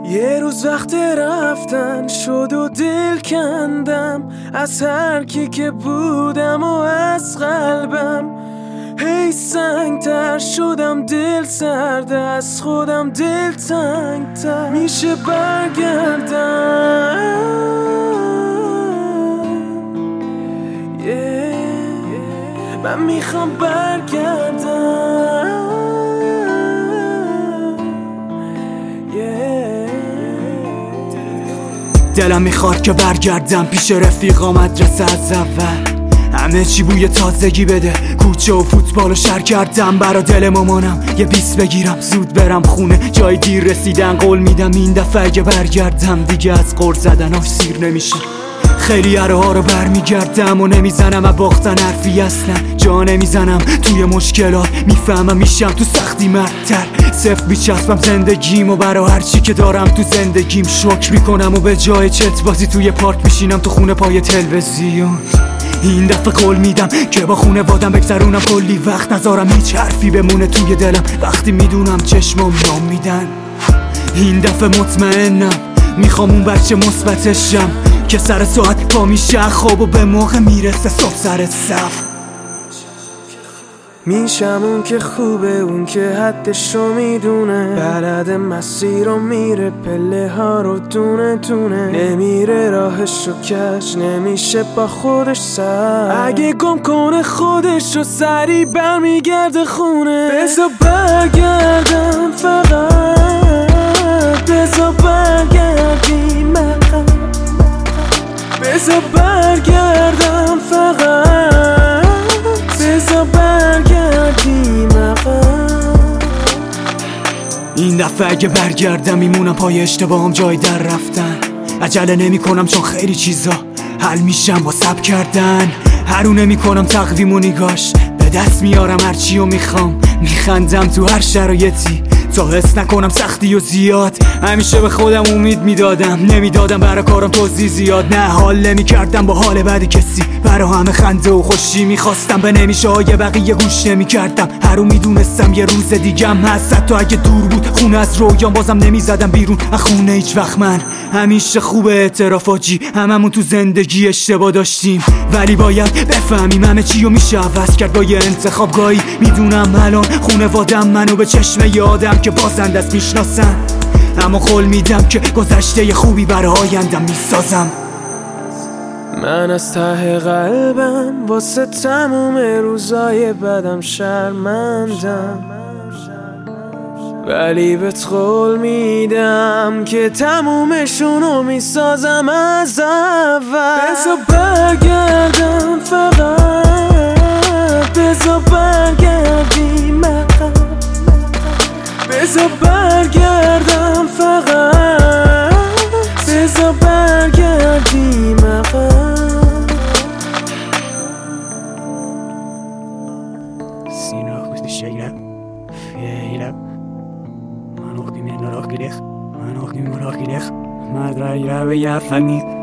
یه روز وقت رفتن شد و دل کندم از هر کی که بودم و از قلبم. هی سنگتر شدم، دل سرد از خودم، دل تنگتر. میشه برگردم من میخوام برگردم دلم میخواد که برگردم پیش رفیقا مدرسه از اول. همه چی بوی تازگی بده، کوچه و فوتبال و شهر کردم. برا دل مامانم یه 20 بگیرم، زود برم خونه، جای دیر رسیدن قول میدم این دفعه اگه برگردم دیگه از غر زدناش سیر نمیشه. خیلی ها رو برمیگردم و نمیزنم از باختن حرفی اصلا. جا نمیزنم توی مشکلات، میفهمم میشم تو سختی مردتر. صفر میچسبم زندگیم و برا هرچی که دارم تو زندگیم شکر میکنم و به جای چت بازی توی پارک میشینم تو خونه پای تلویزیون. این دفعه قول میدم که با خونه وادم بگذرونم، کلی وقت نذارم هیچ حرفی بمونه توی دلم وقتی میدونم چشمام نام میدن. این دفعه مطمئنم میخوام اون بچه مثبتشم که سر ساعت پا میشه خواب و به موقع میرسه صبح سر صف. میشم اون که خوبه، اون که حدشو میدونه، بلد مسیر رو میره، پله ها رو دونه دونه، نمیره راهشو کش، نمیشه با خودش سر. اگه گم کنه خودشو سری برمیگرده خونه. بذار برگردم فقط، بذار برگردیم عقب، بذار برگردم فقط، بذار برگردیم عقب. این دفعه اگه برگردم میمونم پای اشتباهم جای در رفتن. عجله نمی کنم چون خیلی چیزا حل میشم با صبر کردن. هرونه میکنم تقویم و نگاش، به دست میارم هرچی و میخوام، میخندم تو هر شرایطی تا حس نکنم سختی و زیاد. همیشه به خودم امید میدادم، نمیدادم برای کارم توضیح زیاد. نه حال نمیکردم با حال بعد کسی، برای همه خنده و خوشی میخواستم، به نمیشه های بقیه گوش نمیکردم. هرو میدونستم یه روز دیگم هست، حتی اگه دور بود خونه از رویام بازم نمیزدم بیرون از خونه هیچ وقت. من همیشه خوب اعترافاجی، هممون تو زندگی اشتباه داشتیم ولی باید بفهمیم همه چی رو میشه عوض کرد با یه انتخابگاهی. میدونم الان خونوادم منو به چشم یادم که بازنده است میشناسن، اما قول میدم که گذشته خوبی برای آیندم میسازم. من از ته قلبم واسه تموم روزای بدم شرمندم، ولی بهت قول میدم که تمومشونو میسازم از اول. بذار برگردم فقط، بذار برگردیم عقب، بذار برگردم فقط، بذار برگردیم عقب. Sino questi sceglie Fiela Manok di meno rochilech Manok di meno rochilech Madra ira veia fanni